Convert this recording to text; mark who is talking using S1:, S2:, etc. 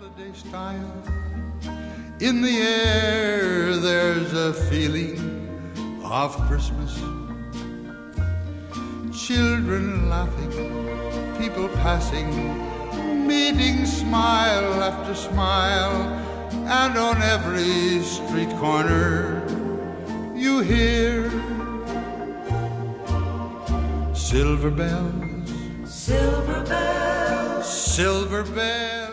S1: holiday style. In the air there's a feeling of Christmas. Children laughing, people passing, meeting smile after smile, and on every street corner you hear silver bells, silver bells, silver bells.